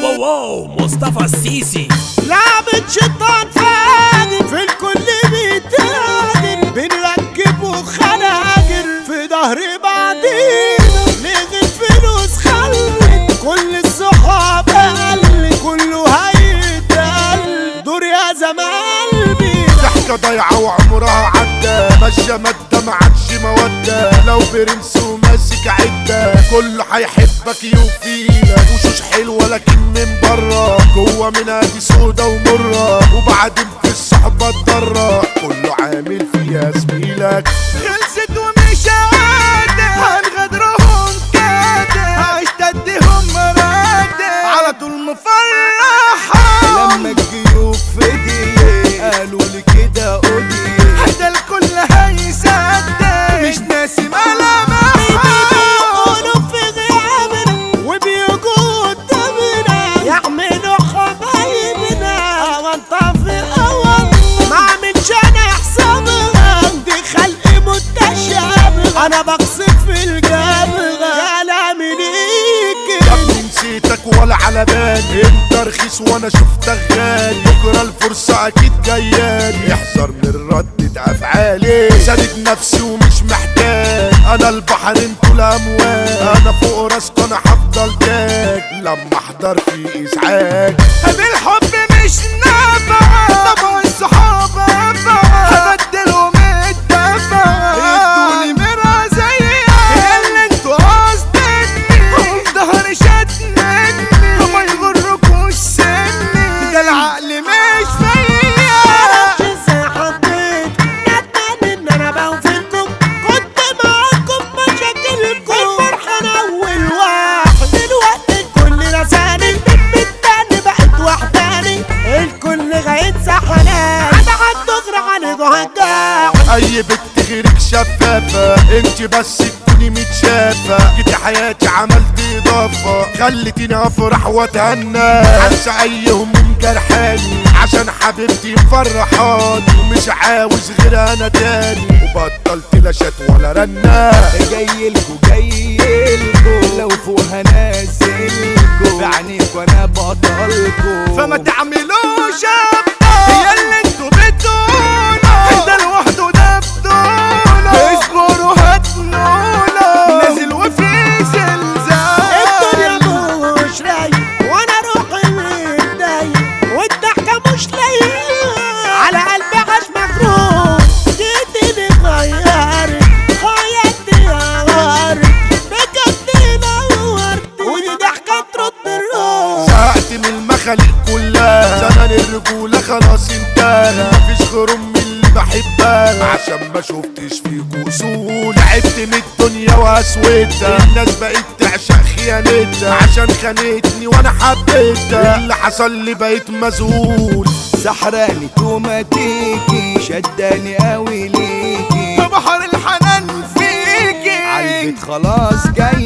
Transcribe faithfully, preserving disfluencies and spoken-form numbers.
واو واو واو مصطفى السيسي لعبة شيطان فاجر في الكل بيتاجر، بنركبه خناجر في ظهر بعضينا، نغل فلوس خلت كل الصحاب قل، كله هيتقل دور يا زمان بينا. ضحكة ضايعة وعمرها عدى، ماشية مادة معادش مودة، لو برنس وماسك عدة كله هيحبك يوفينا، وشوش حلوة لكن من برا جوه منها دي سودا ومرة، وبعدين في الصحبة الضرة كله عامل فيها زميلك. خلصت ومش عادة هنغدرهم كادة، هشتدهم مرادة على طول مفرحة، لما الجيوب في دي قالوا لي كده قولي حتى الكل هيصدق، مش ناسي ملامحها بيقولوا في غيابنا وبيجوا قدامنا، يعملوا حبايبنا وانطفي اول ما عملش انا حسابها، دي خلق متشابه انا بقصد في الجبهة، كلامي ليك يا ابني نسيتك ولا على بالي، انت رخيص وانا شفتك غالي، بكره الفرصة اكيد جايالي، احذر من ردة افعالي، سادد نفسي ومش محتاج، انا البحر انتوا الامواج، انا فوق راسكوا انا هفضل تاج، لما احضر في ازعاج بالحب مش نافعة، طبع الصحاب أنفعة، هبدلهم الدفعة، ادوني مرة زيها اللي انتوا قصدني، وفي ظهري شتمني وما يغركوش سني، ده العقل مش فيا. معرفش ازاي حبيت، ندمان ان انا بوفيكم، كنت معاكم في مشاكلكم، الفرحة انا اول واحد، دلوقتي الكل رساني بالتاني بقت وحداني، الكل هينسى حنان عدا هتغرى عنده هجاع. اي بنت غيرك شفافة، انت بس تكوني متشافة، جيتي حياتي عملت اضافة، خلتيني افرح واتهنى، انسى اي هموم جرحاني، عشان حبيبتي مفرحاني، ومش عاوز غير انا تاني، وبطلت لا شات ولا رنة، جايلكوا جايلكوا لو فوق هنازلكوا، بعينيكوا وانا بطلكوا، فما تعملوش ابطال، هي اللي انتوا بتقولوا ده لوحده ده بطولة، اصبروا هتنولوا، نازل وفي زلزال، الدنيا مش رايق وانا روحي متضايق، والضحكة مش لايقة على قلبي عاش مجروح، جيتني غيرت حياتي غيرت بجد نورت، ودي ضحكة ترد الروح. زهقت من المخاليق كلها، زمن الرجولة خلاص انتهى، مفيش غير امي اللي بحبها، عشان ما شفتش فيكوا اصول، تعبت من الدنيا واسوتها، الناس بقت تعشق خيانتها، عشان خانتني وانا حبيتها، اللي حصل لي بقيت مذهول، سحراني توماتيكي شداني قوي ليكي، بحر الحنان فيكي عالبيت خلاص جاي